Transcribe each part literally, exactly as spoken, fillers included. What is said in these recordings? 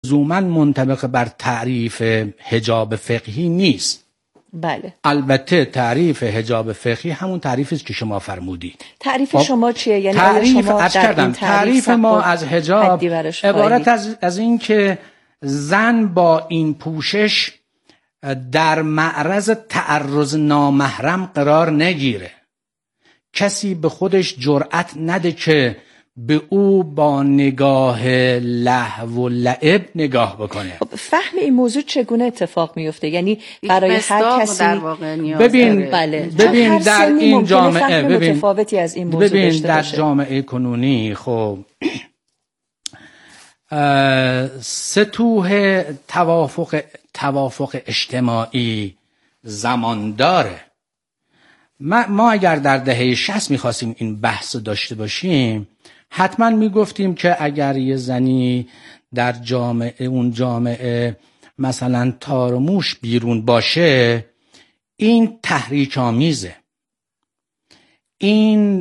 لزوما منطبق بر تعریف حجاب فقهی نیست. بله. البته تعریف حجاب فقهی همون تعریفی است که شما فرمودی. تعریف خب شما چیه؟ یعنی تعریف شما از کردم تعریف ما از حجاب عبارت از از این که زن با این پوشش در معرض تعرض نامحرم قرار نگیره. کسی به خودش جرأت نده که به او با نگاه لهو و لعب نگاه بکنه. خب فهم این موضوع چگونه اتفاق میفته؟ یعنی برای هر کسی در واقع نیاز ببین بله. ببین در این جامعه ببین متفاوتی از این موضوع ببین داشته در باشه. جامعه کنونی خب سطوح توافق توافق اجتماعی زمان داره. ما, ما اگر در دهه شصت میخواستیم این بحث داشته باشیم حتما میگفتیم که اگر یه زنی در جامعه اون جامعه مثلا تار و موش بیرون باشه این تحریک آمیزه، این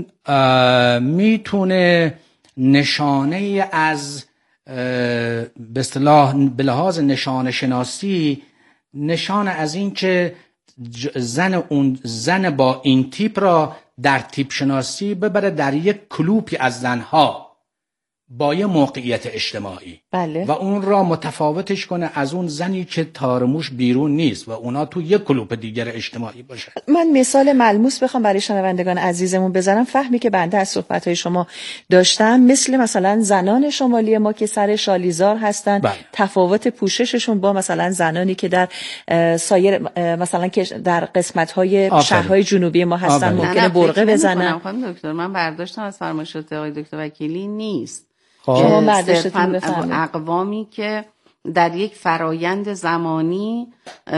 میتونه نشانه از به اصطلاح به لحاظ نشانه شناسی نشانه از این که زن اون زن با این تیپ را در تیپ شناسی ببره در یک کلوپی از زنها با یه موقعیت اجتماعی بله. و اون را متفاوتش کنه از اون زنی که تارموش بیرون نیست و اونا تو یک کلوپ دیگر اجتماعی باشه. من مثال ملموس بخوام برای شنوندگان عزیزمون بزنم، فهمی که بنده از صحبت‌های شما داشتم مثل مثلا زنان شمالی ما که سر شالیزار هستن، بله. تفاوت پوشششون با مثلا زنانی که در سایر مثلا که در قسمت‌های شهرهای جنوبی ما هستن آفرین. ممکنه برقه بزنن. خانم دکتر من برداشتم از فرمایشات آقای دکتر وکیلی نیست. شما برداشتتون بفرمایید. اقوامی که در یک فرایند زمانی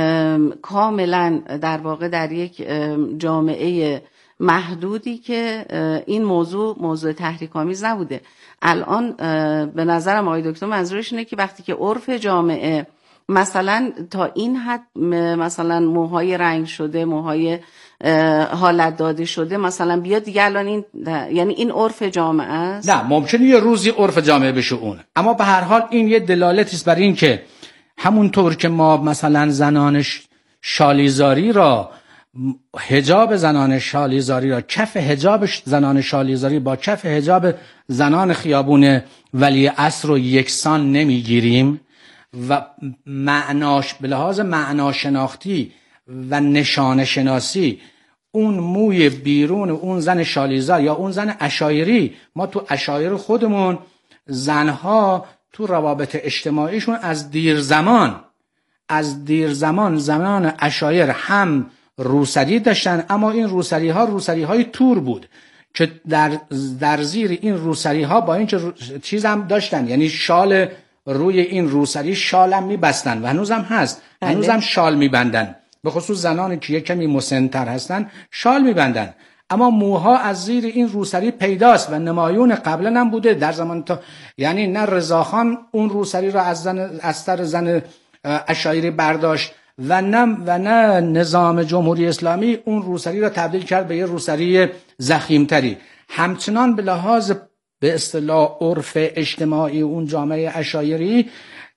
کاملا در واقع در یک جامعه محدودی که این موضوع موضوع تحریک‌آمیز نبوده. الان به نظرم آقای دکتر منظورش اینه که وقتی که عرف جامعه مثلا تا این حد مثلا موهای رنگ شده، موهای حالت داده شده مثلا بیاد دیگه الان این یعنی این عرف جامعه است. نه ممکنه یه روزی عرف جامعه بشه اون، اما به هر حال این یه دلالتی است بر این که همونطور که ما مثلا زنان شالیزاری را حجاب زنان شالیزاری را کف حجاب زنان شالیزاری با کف حجاب زنان خیابون ولی عصر رو یکسان نمیگیریم و معناش به لحاظ معناشناختی و نشانه شناسی اون موی بیرون اون زن شالیزار یا اون زن عشایری، ما تو عشایر خودمون زنها تو روابط اجتماعیشون از دیر زمان از دیر زمان زمان عشایر هم روسری داشتن، اما این روسری ها روسری های تور بود که در در زیر این روسری ها با این چیز هم داشتن، یعنی شال روی این روسری شال هم میبستن و هنوز هم هست، هنوز هم شال میبندن، به خصوص زنانی که یک کمی مسن‌تر هستن شال میبندن، اما موها از زیر این روسری پیداست و نمایون قبلا هم بوده در زمان تا، یعنی نه رضاخان اون روسری را از زن از سر زن عشایری برداشت و نه و نه نظام جمهوری اسلامی اون روسری را تبدیل کرد به یه روسری ضخیم‌تری. همچنان به لحاظ به اصطلاح عرف اجتماعی اون جامعه عشایری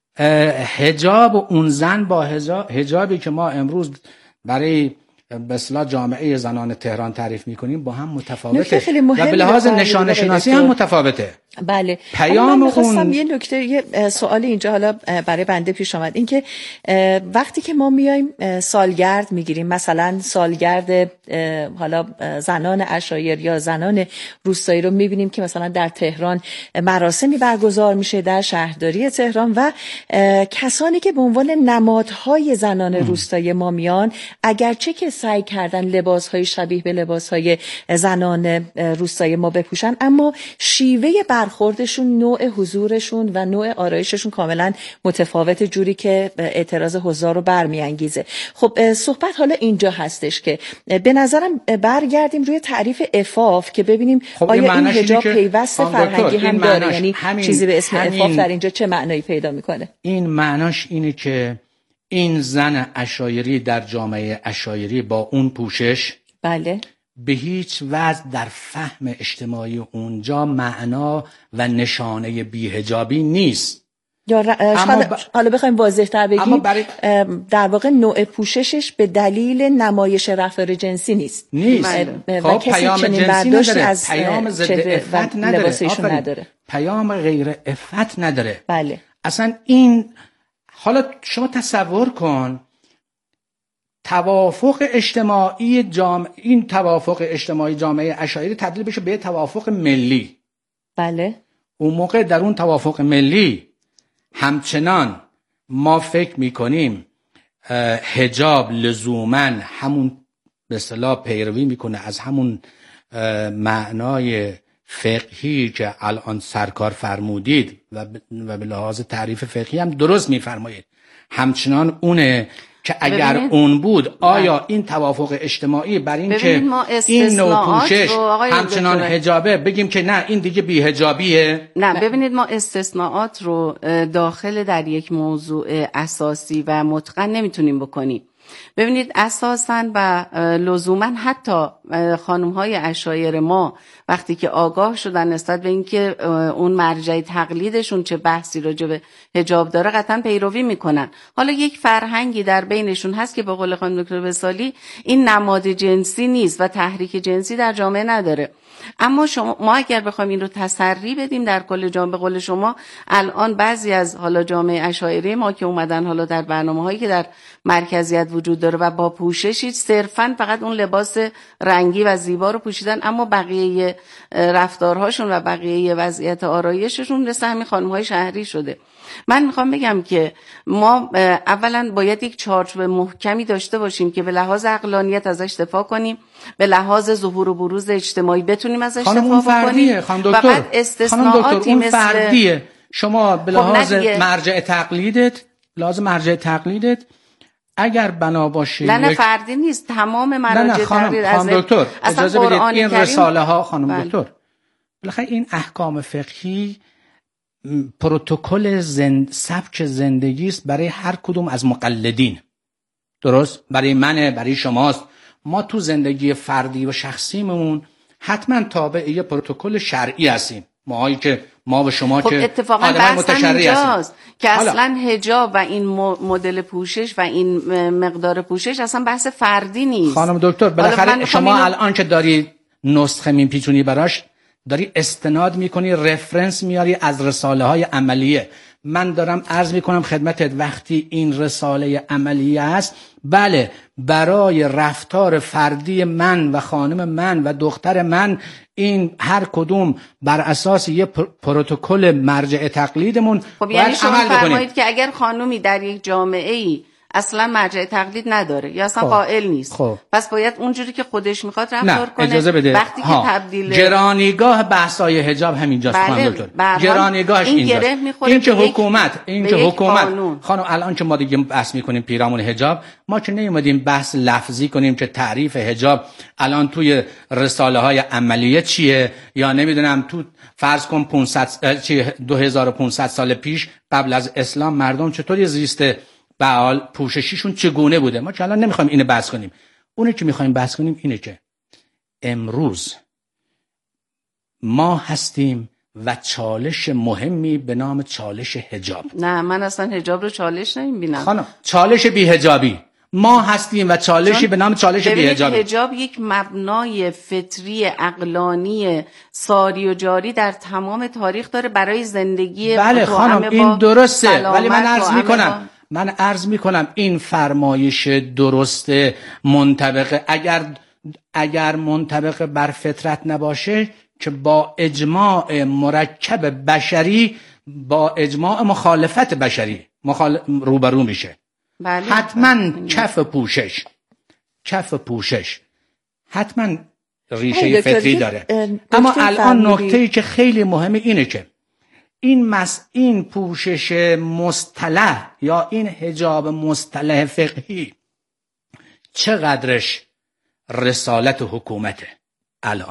حجاب اون زن با حجابی که ما امروز برای به اصطلاح جامعه زنان تهران تعریف می‌کنیم با هم متفاوته و به لحاظ نشانه شناسی هم متفاوته. بله. پیام من می‌خواستم اون یه نکته یه سوالی اینجا حالا برای بنده پیش آمد، این که وقتی که ما میایم سالگرد میگیریم، مثلا سالگرد حالا زنان عشایر یا زنان روستایی رو میبینیم که مثلا در تهران مراسمی برگزار میشه در شهرداری تهران و کسانی که به عنوان نمادهای زنان ام. روستایی ما میان، اگرچه که سعی کردن لباسهای شبیه به لباسهای زنان روستایی ما بپوشن، اما شیوه برخوردشون، نوع حضورشون و نوع آرایششون کاملا متفاوت، جوری که اعتراض حضار رو برمیانگیزه. خب صحبت حالا اینجا هستش که به نظرم برگردیم روی تعریف عفاف که ببینیم خب آیا این حجاب پیوست فرهنگی هم داره، یعنی چیزی به اسم عفاف در اینجا چه معنایی پیدا میکنه؟ این معناش اینه که این زن عشایری در جامعه عشایری با اون پوشش بله به هیچ وجه در فهم اجتماعی اونجا معنا و نشانه بی‌حجابی نیست. یا ر... حالا بخوایم واضح تر بگیم برای... در واقع نوع پوششش به دلیل نمایش رفتار جنسی نیست نیست و کسی پیام چنین برداشت از پیام ضد عفت نداره. نداره پیام غیر عفت نداره. بله. اصلا این حالا شما تصور کن توافق اجتماعی جامعه، این توافق اجتماعی جامعه اشاعری تبدیل بشه به توافق ملی. بله. اون موقع در اون توافق ملی همچنان ما فکر میکنیم حجاب لزوماً همون به اصطلاح پیروی میکنه از همون معنای فقهی که الان سرکار فرمودید و به لحاظ تعریف فقهی هم درست میفرمایید، همچنان اونه که اگر ببینید. اون بود آیا نه. این توافق اجتماعی بر این که این نوع پوشش همچنان حجابه بگیم که نه این دیگه بی حجابیه؟ نه ببینید ما استثناءات رو داخل در یک موضوع اساسی و متقن نمیتونیم بکنیم. ببینید اساساً و لزوماً حتی خانم‌های عشایر ما وقتی که آگاه شدن نسبت به اینکه اون مرجع تقلیدشون چه بحثی راجع به حجاب داره قطعاً پیروی میکنن. حالا یک فرهنگی در بینشون هست که به قول خانم دکتر وصالی این نماد جنسی نیست و تحریک جنسی در جامعه نداره. اما شما ما اگر بخوایم این رو تسری بدیم در کل جامعه، به قول شما الان بعضی از حالا جامعه اشاعره ما که اومدن حالا در برنامه‌هایی که در مرکزیت وجود داره و با پوششی صرفاً فقط اون لباس رنگی و زیبا رو پوشیدن، اما بقیه رفتارهاشون و بقیه وضعیت آرایششون مثل همین خانم‌های شهری شده. من میخوام بگم که ما اولا باید یک چارچوب محکمی داشته باشیم که به لحاظ عقلانیت ازش دفاع کنیم، به لحاظ ظهور و بروز اجتماعی بتونیم ازش دفاع کنیم. خانم دکتر، فقط استثناءاتی اون مثل فردیه. شما به لحاظ مرجع تقلیدت لحاظ مرجع تقلیدت اگر بنا باشه نه نه فردی نیست، تمام مراجع تقلید از خانم دکتر اجازه بدید این رساله ها خانم بله. دکتر بالاخره این احکام فقهی پروتکل زند... سبک زندگی است برای هر کدوم از مقلدین. درست؟ برای منه، برای شماست. ما تو زندگی فردی و شخصیمون حتما تابع یه پروتکل شرعی هستیم. ماهایی که ما و شما خب که اتفاقا آدم متشرعی هستیم که اصلا حجاب و این مدل پوشش و این مقدار پوشش اصلا بحث فردی نیست. خانم دکتر بالاخره شما اینو... الان که داری نسخه میپیچونی براش داری استناد میکنی، رفرنس میاری از رساله های عملیه. من دارم عرض میکنم خدمتت وقتی این رساله عملیه است، بله برای رفتار فردی من و خانم من و دختر من این هر کدوم بر اساس یه پروتکل مرجع تقلیدمون خب یعنی شما فرمایید که اگر خانومی در یک جامعه ای اصلا مرجع تقلید نداره یا اصلا قائل نیست خوب. پس باید اونجوری که خودش میخواد رفتار کنه. اجازه بده. وقتی ها. که تبدیل گرانیگاه بحثای حجاب همینجاست. بله. خانم دکتر گرانیگاهش این اینجاست. این که حکومت این که حکومت قانون. خانم الان که ما دیگه بحث میکنیم پیرامون حجاب، ما که نمی‌اومدیم بحث لفظی کنیم که تعریف حجاب الان توی رساله های عملیه چیه یا نمیدونم تو فرض کن پانصد چی دو هزار و پانصد سال پیش قبل از اسلام مردم چطوری زیست بعال پوششیشون چگونه بوده. ما که الان نمیخوایم اینو بحث کنیم. اونی که میخوایم بحث کنیم اینه که امروز ما هستیم و چالش مهمی به نام چالش حجاب. نه من اصلا حجاب رو چالش نمیبینم خانم. چالش بی حجابی ما هستیم و چالشی به نام چالش بی حجابی. حجاب یک مبنای فطری عقلانی ساری و جاری در تمام تاریخ داره برای زندگی. بله خانم این درسته، ولی من عرض میکنم من عرض میکنم این فرمایش درست منطبق اگر اگر منطبق بر فطرت نباشه که با اجماع مرکب بشری با اجماع مخالفت بشری مخال... روبرو میشه. بله. حتما کف پوشش کف پوشش حتما ریشه فطری داره. اما الان نکته‌ای که خیلی مهمه اینه که این مس این پوشش مصطلح یا این حجاب مصطلح فقهی چقدرش رسالت حکومته الان.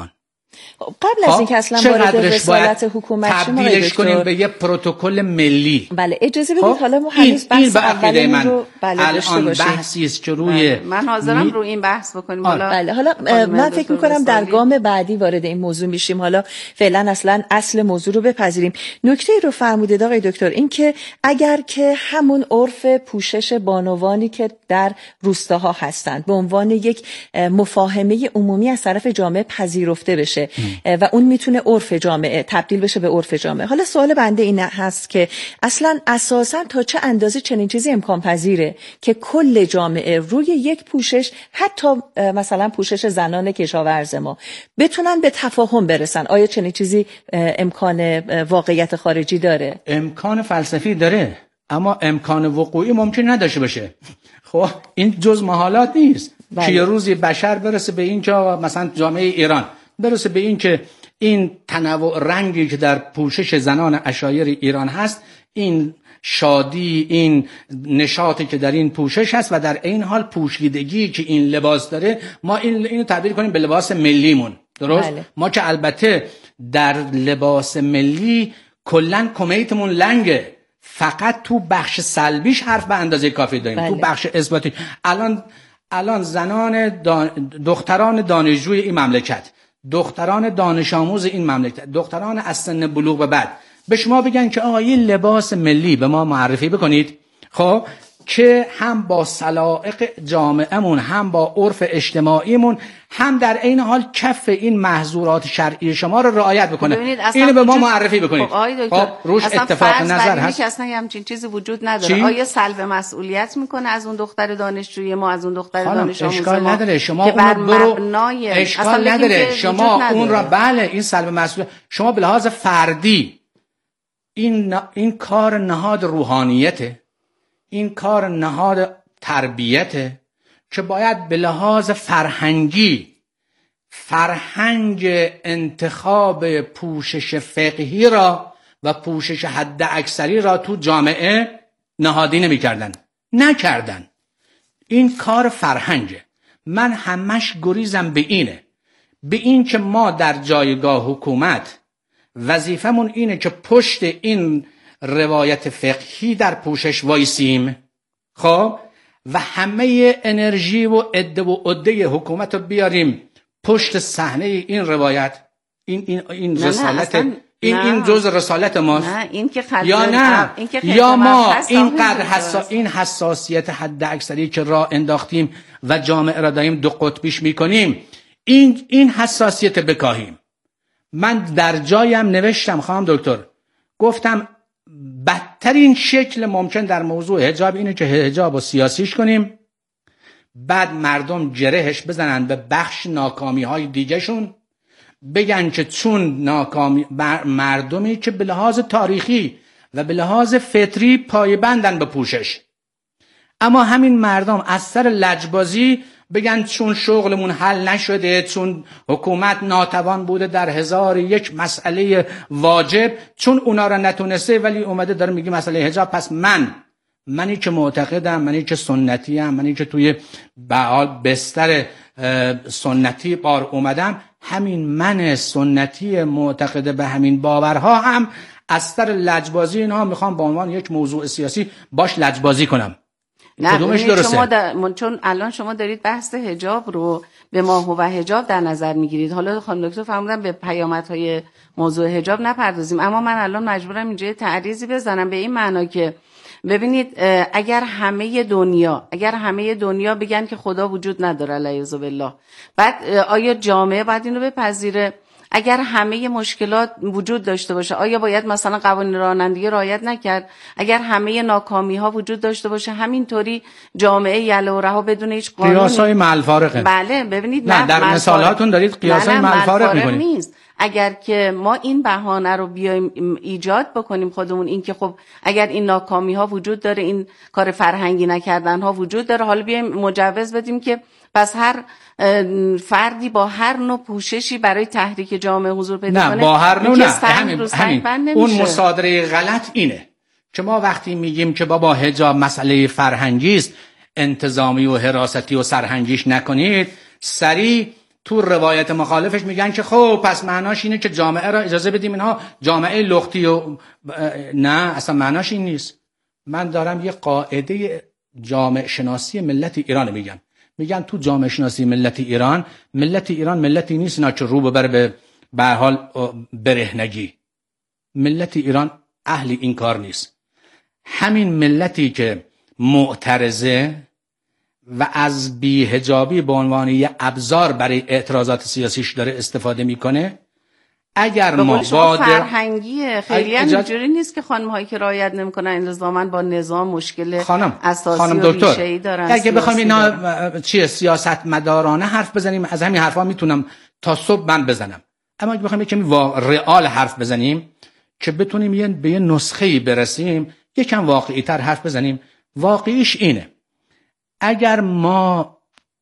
قبل از اینکه اصلا وارد رسالت حکومت شیم تبدیلش کنیم به یه پروتکل ملی. بله اجازه بدید حالا ما هنوز بحث اولمون رو بله داشته باشیم. بحثی است که روی من حاضرم می... رو این بحث بکنیم. حالا بله حالا من فکر می‌کنم در گام بعدی وارد این موضوع میشیم. حالا فعلا اصلا اصل موضوع رو بپذیریم. نکته رو فرمودید آقای دکتر، این که اگر که همون عرف پوشش بانوانی که در روستاها هستند به عنوان یک مفاهمه عمومی از طرف جامعه پذیرفته بشه ام. و اون میتونه عرف جامعه تبدیل بشه به عرف جامعه. حالا سوال بنده این هست که اصلا اساسا تا چه اندازه چنین چیزی امکان پذیره که کل جامعه روی یک پوشش، حتی مثلا پوشش زنان کشاورز ما، بتونن به تفاهم برسن؟ آیا چنین چیزی امکان واقعیت خارجی داره؟ امکان فلسفی داره، اما امکان وقوعی ممکن نداشته باشه. خب این جز محالات نیست بله. که یه روزی بشر برسه به این که مثلا جامعه ایران برسه به این که این تنوع رنگی که در پوشش زنان عشایر ایران هست، این شادی، این نشاطی که در این پوشش هست و در این حال پوشیدگی که این لباس داره، ما این اینو تبدیل کنیم به لباس ملیمون. درست؟ بله. ما که البته در لباس ملی کلن کمیتمون لنگه، فقط تو بخش سلبیش حرف به اندازه کافی داریم. بله. تو بخش اثباتی الان الان زنان دان... دختران دانشجوی این مملکت، دختران دانش آموز این مملکت، دختران از سن بلوغ به بعد به شما بگن که آقا یه لباس ملی به ما معرفی بکنید، خب که هم با سلائق جامعهمون، هم با عرف اجتماعیمون، هم در عین حال کف این محظورات شرعی شما رو رعایت بکنه، اینو به ما معرفی بکنید. خب آقای دکتر، خب روش اتفاق نظر هست که اصلا همچین چیزی وجود نداره. چی؟ آیا سلب مسئولیت میکنه از اون دختر دانشجوی ما، از اون دختر دانش آموز ما؟ اشکال نداره، شما اون رو برو اشکال نداره شما اون رو بله این سلب مسئولیت شما به لحاظ فردی این این کار نهاد روحانیته، این کار نهاد تربیته که باید به لحاظ فرهنگی فرهنگ انتخاب پوشش فقهی را و پوشش حد اکثری را تو جامعه نهادی نمی کردن. نکردن. این کار فرهنگه. من همش گریزم به اینه، به این که ما در جایگاه حکومت وظیفمون اینه که پشت این روایت فقهی در پوشش وایسیم، خب و همه انرژی و عده و عده حکومت رو بیاریم پشت صحنه این روایت. این این این رسالت این نه. این جزء رسالت ماست. نه این که یا نه این که یا ما اینقدر حسا... این حساسیت حد اکثری که راه انداختیم و جامعه را داریم دو قطبیش میکنیم، این این حساسیت بکاهیم. من در جایم نوشتم خانم دکتر، گفتم بدترین شکل ممکن در موضوع حجاب اینه که حجاب رو سیاسیش کنیم، بعد مردم جرهش بزنن به بخش ناکامی های دیگه شون، بگن که چون ناکامی مردمی که به لحاظ تاریخی و به لحاظ فطری پایبندن به پوشش، اما همین مردم از سر لجبازی بگن چون شغلمون حل نشده، چون حکومت ناتوان بوده در هزار یک مسئله واجب، چون اونا را نتونسته ولی اومده داره میگه مسئله حجاب، پس من منی که معتقدم، منی که سنتی ام، منی که توی بعال بستر سنتی بار اومدم، همین من سنتی معتقد به همین باورها هم از سر لجبازی اینها میخوام به عنوان یک موضوع سیاسی باش لجبازی کنم. نه کدومش درسته؟ شما در... چون الان شما دارید بحث حجاب رو به ما و حجاب در نظر میگیرید. حالا خانم دکتر فرمودن به پیامدهای موضوع حجاب نپردازیم، اما من الان مجبورم اینجا تعریضی بزنم به این معنا که ببینید اگر همه دنیا اگر همه دنیا بگن که خدا وجود نداره علیاذ بالله، بعد آیا جامعه باید اینو بپذیره؟ اگر همه مشکلات وجود داشته باشه آیا باید مثلا قوانین رانندگی رعایت نکرد؟ اگر همه ناکامی ها وجود داشته باشه همینطوری جامعه یله و رها بدون هیچ قانونی؟ قیاسای مع الفارقه. بله ببینید نه در مثالاتون دارید قیاسای مع الفارق میکنید. نیست. اگر که ما این بهانه رو بیایم ایجاد بکنیم خودمون، این که خب اگر این ناکامی ها وجود داره، این کار فرهنگی نکردن ها وجود داره، حالا بیایم مجوز بدیم که پس هر فردی با هر نوع پوششی برای تحریک جامعه حضور پیدا کنه. نه با هر نوع نه همین, همین. اون مصادره غلط اینه که ما وقتی میگیم که بابا حجاب مسئله فرهنگی است، انتظامی و حراستی و سرهنگیش نکنید، سریع تو روایت مخالفش میگن که خب پس معناش اینه که جامعه را اجازه بدیم اینها جامعه لختی و نه، اصلا معناش این نیست. من دارم یه قاعده جامعه شناسی ملت ایران میگم. میگن تو جامعه شناسی ملت ایران، ملت ایران ملتی نیست نه که رو ببره به به هر حال برهنگی. ملت ایران اهل این کار نیست. همین ملتی که معترضه و از بی‌حجابی به عنوان یه ابزار برای اعتراضات سیاسیش داره استفاده میکنه، اگر ما با فرهنگیه خیلی هم اینجوری نیست که خانم‌هایی که رعایت نمیکنن الزاما با نظام مشکل خانم اساسی خانم و دکتر، ریشه‌ای دارن. اگه بخوام اینا چیه سیاست مدارانه حرف بزنیم، از همین حرفا میتونم تا صبح من بزنم. اما اگه بخوام یکمی رئال حرف بزنیم که بتونیم یه به یه نسخه‌ای برسیم، یکم واقعی‌تر حرف بزنیم، واقعیش اینه اگر ما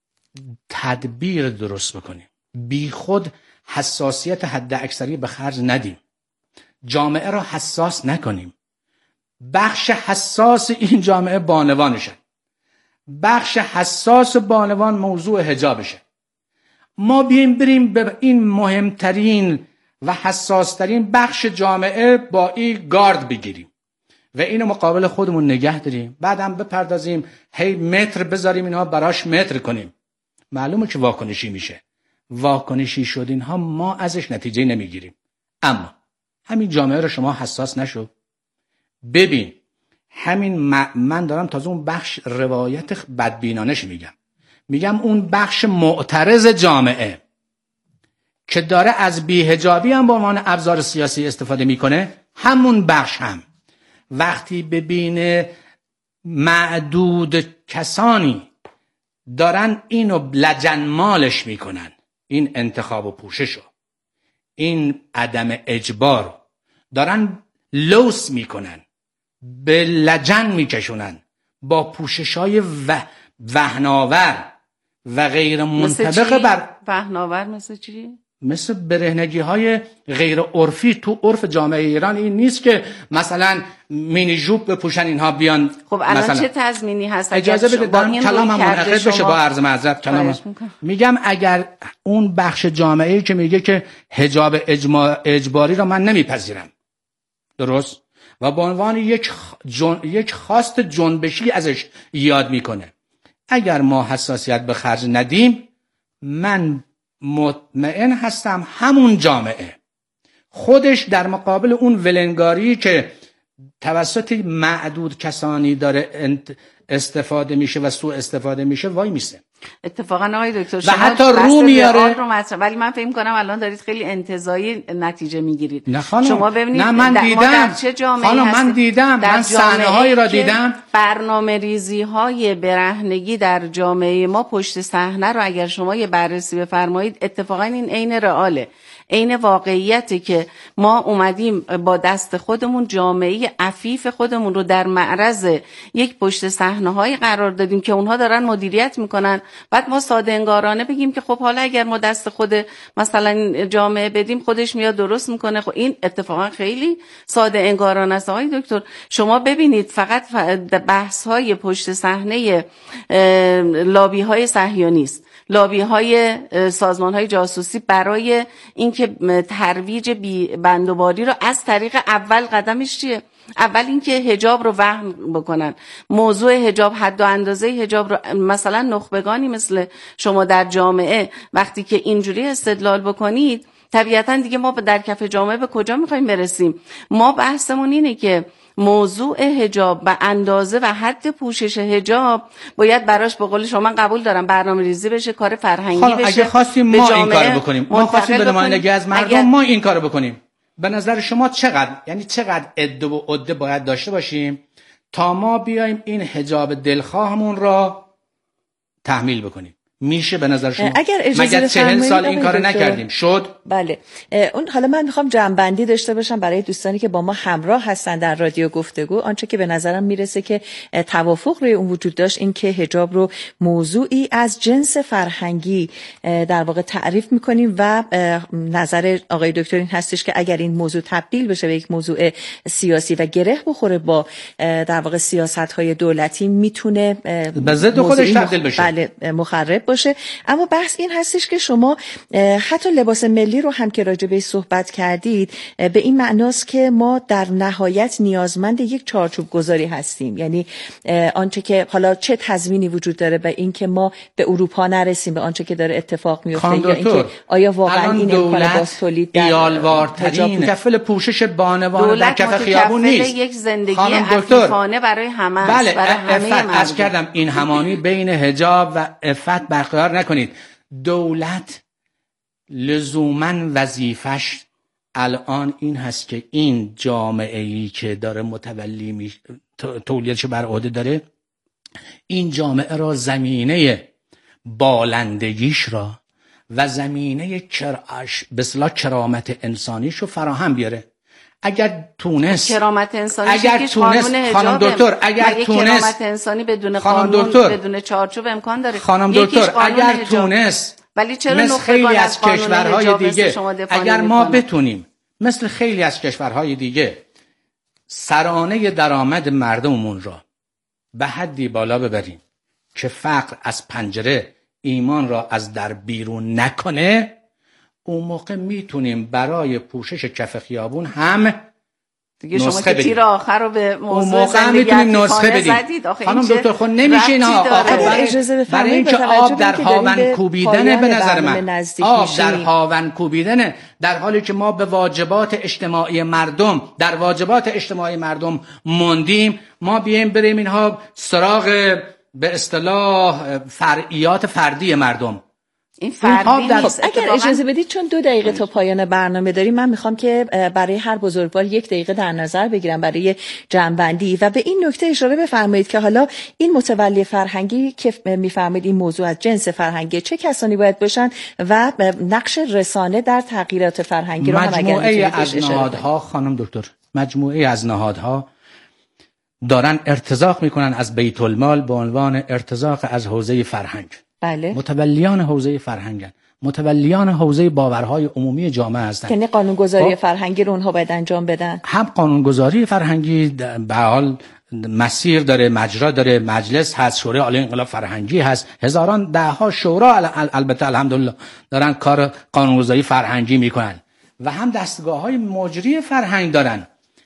تدبیر درست بکنیم، بی خود حساسیت حد اکثری به خرج ندیم، جامعه را حساس نکنیم، بخش حساس این جامعه بانوانشه، بخش حساس بانوان موضوع حجابشه، ما بیایم بریم به این مهمترین و حساسترین بخش جامعه با این گارد بگیریم و اینو مقابل خودمون نگه داریم، بعدم بپردازیم هی متر بذاریم اینها براش متر کنیم، معلومه که واکنشی میشه. واکنشی شد اینها ما ازش نتیجه نمیگیریم. اما همین جامعه رو شما حساس نشو. ببین همین من دارم تازه اون بخش روایت بدبینانش میگم. میگم اون بخش معترض جامعه که داره از بی‌حجابی هم به عنوان ابزار سیاسی استفاده میکنه، همون بخش هم وقتی ببینه معدود کسانی دارن اینو لجنمالش میکنن، این انتخاب و پوششو، این عدم اجبارو دارن لوس میکنن، به لجن میکشونن با پوششای و وهناور و غیر منطبق بر وهناور. مثل چی؟ مثل برهنگی های غیر عرفی. تو عرف جامعه ایران این نیست که مثلا مینی جوب بپوشن اینها بیان. خب الان چه تضمینی هست؟ اجازه بده دارم کلامم منعقد بشه با عرض معذرت. کلام میگم اگر اون بخش جامعه‌ای که میگه که حجاب اجباری را من نمیپذیرم، درست، و به عنوان یک جن... یک خواست جنبشی ازش یاد میکنه، اگر ما حساسیت به خرج ندیم، من مطمئن هستم همون جامعه خودش در مقابل اون ولنگاری که توسط معدود کسانی داره استفاده میشه و سوء استفاده میشه وای میسه. اتفاقا آقای دکتر شما حتی رو میاره رو مطرح، ولی من فکر می‌کنم الان دارید خیلی انتزاعی نتیجه میگیرید. نه خانم. شما ببینید نه من دیدم چه جامعه‌ای خانم من دیدم من صحنه‌هایی را دیدم، برنامه‌ریزی‌های برهنگی در جامعه ما پشت صحنه رو اگر شما یه بررسی بفرمایید اتفاقا این عین رئاله، عین واقعیتی که ما اومدیم با دست خودمون جامعه عفیف خودمون رو در معرض یک پشت صحنه‌های قرار دادیم که اونها دارن مدیریت میکنن، بعد ما ساده انگارانه بگیم که خب حالا اگر ما دست خود مثلا جامعه بدیم خودش میاد درست میکنه. خب این اتفاقا خیلی ساده انگارانه است. آقای دکتر شما ببینید فقط بحث‌های پشت صحنه لابی‌های صهیونیست، لابی‌های سازمان‌های جاسوسی برای اینکه ترویج بندوباری رو از طریق اول قدمش چیه؟ اول اینکه حجاب رو وهن بکنن، موضوع حجاب، حد و اندازه حجاب رو مثلا نخبگانی مثل شما در جامعه وقتی که اینجوری استدلال بکنید، طبیعتا دیگه ما در کف جامعه به کجا میخوایم برسیم؟ ما بحثمون اینه که موضوع حجاب و اندازه و حد پوشش حجاب باید براش به قول شما من قبول دارم برنامه ریزی بشه، کار فرهنگی بشه. اگه خواستیم ما این کارو بکنیم، ما خواستیم به نمایندگی از مردم اگر... ما این کارو بکنیم، به نظر شما چقدر، یعنی چقدر عده و عده باید داشته باشیم تا ما بیایم این حجاب دلخواهمون را تحمیل بکنیم؟ میشه به نظر شما؟ اگر مگر چهل سال این کارو نکردیم شد؟ بله. اون حالا من میخوام جمع‌بندی داشته باشم برای دوستانی که با ما همراه هستن در رادیو گفتگو. آنچه که به نظرم میرسه که توافق روی اون وجود داشت این که حجاب رو موضوعی از جنس فرهنگی در واقع تعریف میکنیم و نظر آقای دکتر این هستش که اگر این موضوع تبدیل بشه به یک موضوع سیاسی و گره بخوره با در واقع سیاست‌های دولتی، میتونه به ضد خودش تبدیل بشه. بله مخرب باشه. اما بحث این هستش که شما حتی لباس ملی رو هم که راجع بهش صحبت کردید، به این معناست که ما در نهایت نیازمند یک چارچوب گذاری هستیم، یعنی آنچه که حالا چه تضمینی وجود داره به این که ما به اروپا نرسیم، به آنچه که داره اتفاق میفته، یا اینکه آیا واقعا این امکان باز تولید در ایالوارترین کفل پوشش بانوان در کف خیابون نیست. یک زندگی عفیفانه برای همه است. بله، برای همه افت از کردم این همانی بین حجاب و افت برقرار نکنید. دولت لزوماً وظیفش الان این هست که این جامعه‌ای که داره متولی می تولیدش بر عهده داره، این جامعه را زمینه بالندگیش را و زمینه کرش به اصطلاح کرامت انسانیش رو فراهم بیاره. اگر تونست کرامت انسانی اگر تونست خانم دکتر اگر تونست کرامت انسانی بدون قانون دکتر، بدون چارچوب امکان داره. خانم دکتر اگر تونست، ولی چرا مثل خیلی از کشورهای دیگه اگر ما میکنه؟ بتونیم مثل خیلی از کشورهای دیگه سرانه درآمد مردممون را به حدی بالا ببریم که فقر از پنجره ایمان را از در بیرون نکنه، اون موقع میتونیم برای پوشش کف خیابون هم دیگه شما که تیر آخر رو به موضوع زندگی عفیفانه زدید. خانم دکتر خب نمیشه اینها برای اینکه آب در هاون کوبیدنه. به نظر من آب در هاون کوبیدنه، در حالی که ما به واجبات اجتماعی مردم در واجبات اجتماعی مردم موندیم، ما بیایم بریم اینها سراغ به اصطلاح فرعیات فردی مردم. این فردی نیست. اگر اجازه بدید چون دو دقیقه تا پایان برنامه داریم، من میخوام که برای هر بزرگوار یک دقیقه در نظر بگیرم برای جمع‌بندی و به این نکته اشاره بفرمایید که حالا این متولی فرهنگی که میفرمایید این موضوع از جنس فرهنگی، چه کسانی باید باشن و نقش رسانه در تغییرات فرهنگی رو هم اگر مجموعه از نهادها خانم دکتر مجموعه از نهادها دارن ارتزاق میکنن از بیت المال به عنوان ارتزاق از حوزه فرهنگ. بله. متولیان حوزه فرهنگن، متولیان حوزه باورهای عمومی جامعه هستند. یعنی قانونگذاری فرهنگی رو اونها باید انجام بدن. هم قانونگذاری فرهنگی به حال مسیر داره، مجرا داره، مجلس هست، شورای عالی انقلاب فرهنگی هست، هزاران ده ها شورا البته الحمدلله دارن کار قانونگذاری فرهنگی میکنن و هم دستگاه‌های مجری فرهنگ دارن.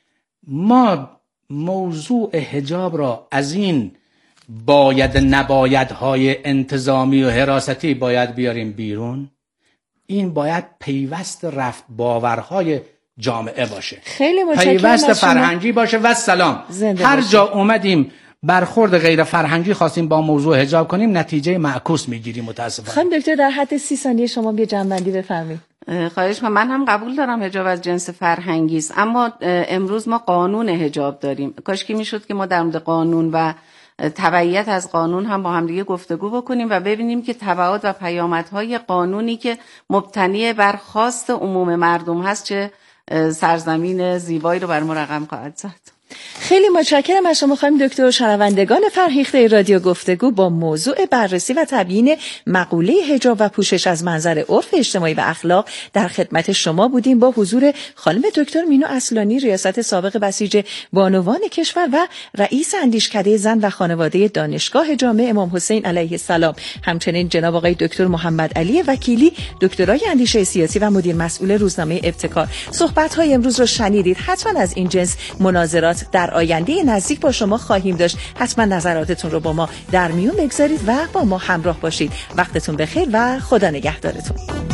ما موضوع حجاب را از این باید نبایدهای انتظامی و حراستی باید بیاریم بیرون. این باید پیوست رفت باورهای جامعه باشه، خیلی متشکرم، پیوست فرهنگی باشه و سلام. هر باشه. جا اومدیم برخورد غیر فرهنگی خواستیم با موضوع حجاب کنیم، نتیجه معکوس میگیریم متاسفانه. خانم دکتر در حد سی ثانیه شما بیا جنبندی بفرمایید. خواهش می‌کنم. من هم قبول دارم حجاب از جنس فرهنگی است، اما امروز ما قانون حجاب داریم. کاش که میشد که ما در مورد قانون و تبعیت از قانون هم با هم دیگه گفتگو بکنیم و ببینیم که تبعات و پیامدهای قانونی که مبتنی بر خواست عموم مردم هست چه سرزمین زیبایی رو بر ما رقم خواهد زد. خیلی متشکرم از شما خانم دکتر. شنوندگان فرهیخته رادیو گفتگو، با موضوع بررسی و تبیین مقوله حجاب و پوشش از منظر عرف اجتماعی و اخلاق در خدمت شما بودیم با حضور خانم دکتر مینو اصلانی، ریاست سابق بسیج بانوان کشور و رئیس اندیشکده زن و خانواده دانشگاه جامع امام حسین علیه السلام. همچنین جناب آقای دکتر محمد علی وکیلی، دکترای اندیشه سیاسی و مدیر مسئول روزنامه ابتکار. صحبت‌های امروز رو شنیدید. حتما از این جنس مناظرات در آینده نزدیک با شما خواهیم داشت. حتما نظراتتون رو با ما در میون بگذارید و با ما همراه باشید. وقتتون بخیر و خدا نگهدارتون.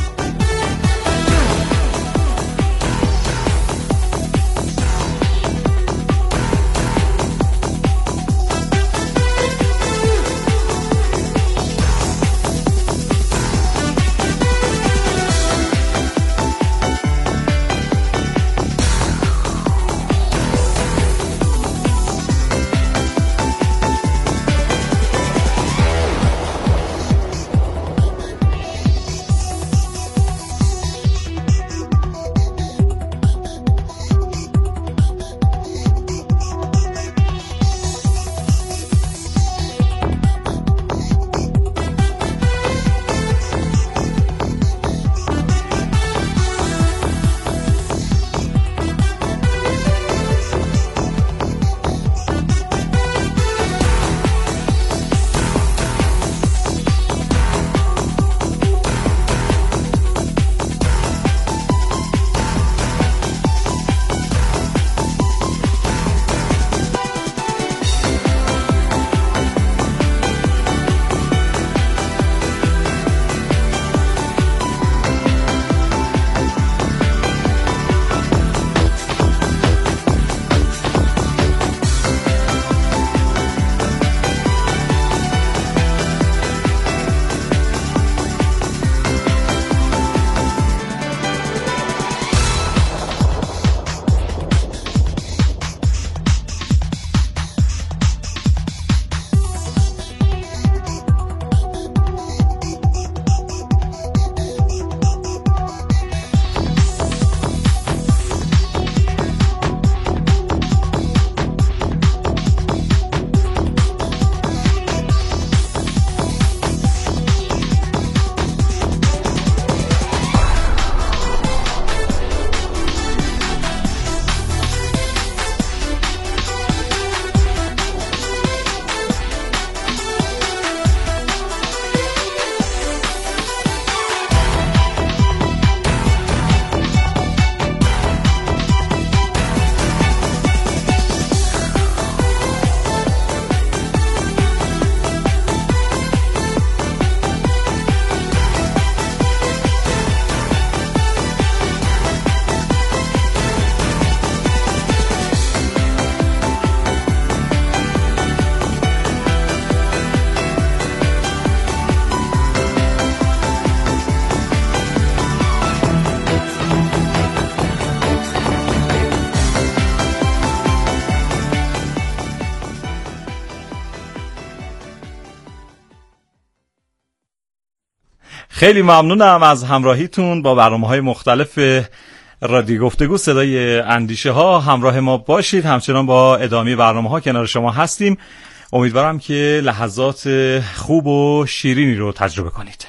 خیلی ممنونم از همراهیتون با برنامه‌های مختلف رادیو گفتگو صدای اندیشه ها. همراه ما باشید، همچنان با ادامه برنامه ها کنار شما هستیم. امیدوارم که لحظات خوب و شیرینی رو تجربه کنید.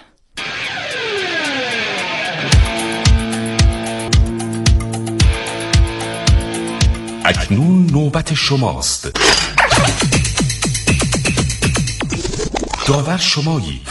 اکنون نوبت شماست. داور شمایی.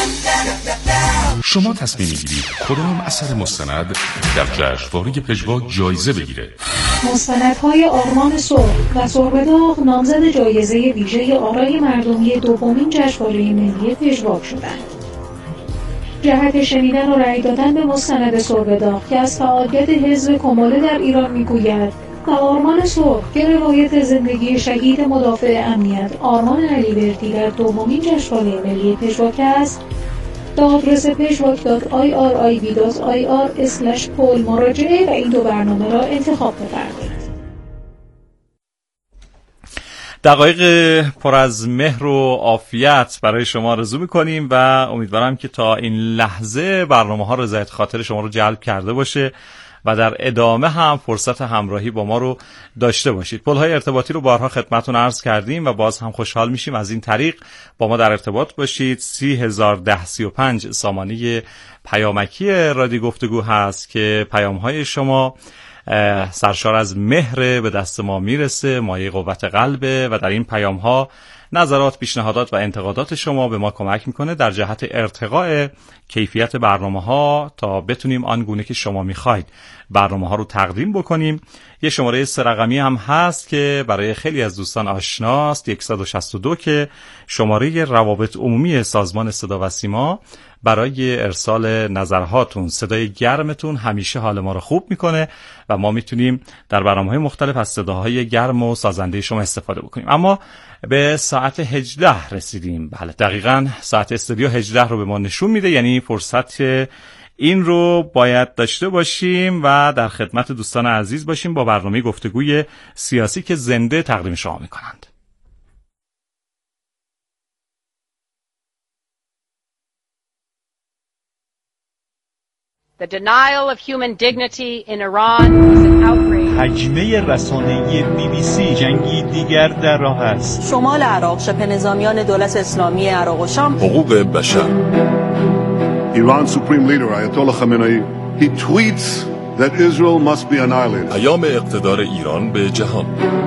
شما تصمیم میگیرید کدام اثر مستند در جشنواره پژواک جایزه بگیره. مستندهای آرمان سرخ و سرخ داغ نامزد جایزه ویژه آرای مردمی دومین جشنواره ملی پژواک شدند. جهت شنیدن و رأی دادن به مستند سرخ داغ که از فعالیت حزب کماله در ایران میگوید و آرمان سرخ که روایت زندگی شهید مدافع امنیت آرمان علیبردی در دومین جشنواره ملی پژواک است، به آدرس پژواک دات آی آر آی وی دات آی آر اسلش پول مراجعه و این دو برنامه را انتخاب بفرمایید. دقایق پر از مهر و عافیت برای شما آرزو می‌کنیم و امیدوارم که تا این لحظه برنامه‌ها رضایت خاطر شما رو جلب کرده باشه و در ادامه هم فرصت همراهی با ما رو داشته باشید. پل‌های ارتباطی رو بارها خدمتتون عرض کردیم و باز هم خوشحال میشیم از این طریق با ما در ارتباط باشید. سی هزار ده سی و پنج سامانه پیامکی رادیو گفتگو هست که پیام‌های شما سرشار از مهر به دست ما میرسه، مایه قوت قلبه و در این پیام‌ها نظرات، پیشنهادات و انتقادات شما به ما کمک میکنه در جهت ارتقاء کیفیت برنامه‌ها تا بتونیم آنگونه که شما میخواید برنامه‌ها رو تقدیم بکنیم. یه شماره سه رقمی هم هست که برای خیلی از دوستان آشناست، صد و شصت و دو، که شماره روابط عمومی سازمان صدا و سیما برای ارسال نظرهاتون. صدای گرمتون همیشه حال ما رو خوب میکنه و ما میتونیم در برنامه‌های مختلف از صداهای گرم و سازنده شما استفاده بکنیم. اما به ساعت هجده رسیدیم. بله، دقیقاً ساعت استودیو هجده رو به ما نشون میده، یعنی فرصت این رو باید داشته باشیم و در خدمت دوستان عزیز باشیم با برنامه گفتگوی سیاسی که زنده تقدیم شما میکنند. The denial of human dignity in Iran is an outrage. حجمه رسانه‌ای بی بی سی جنگی دیگر در راه است. شمال عراق، شبه نظامیان دولت اسلامی عراق و شام. حقوق بشر. Iran's supreme leader Ayatollah Khamenei he tweets that Israel must be annihilated. پیام اقتدار ایران به جهان.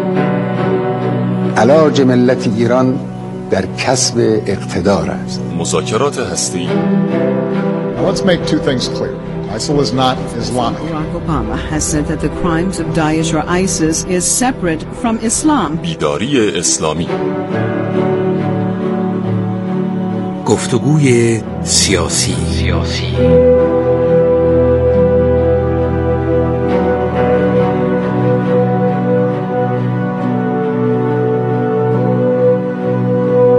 علاج ملت ایران در کسب اقتدار است. مذاکرات هستی. Let's make two things clear. ISIL is not Islamic. Barack Obama has said that the crimes of Daesh or ISIS is separate from Islam. بیداری اسلامی. گفتگوی سیاسی. سیاسی.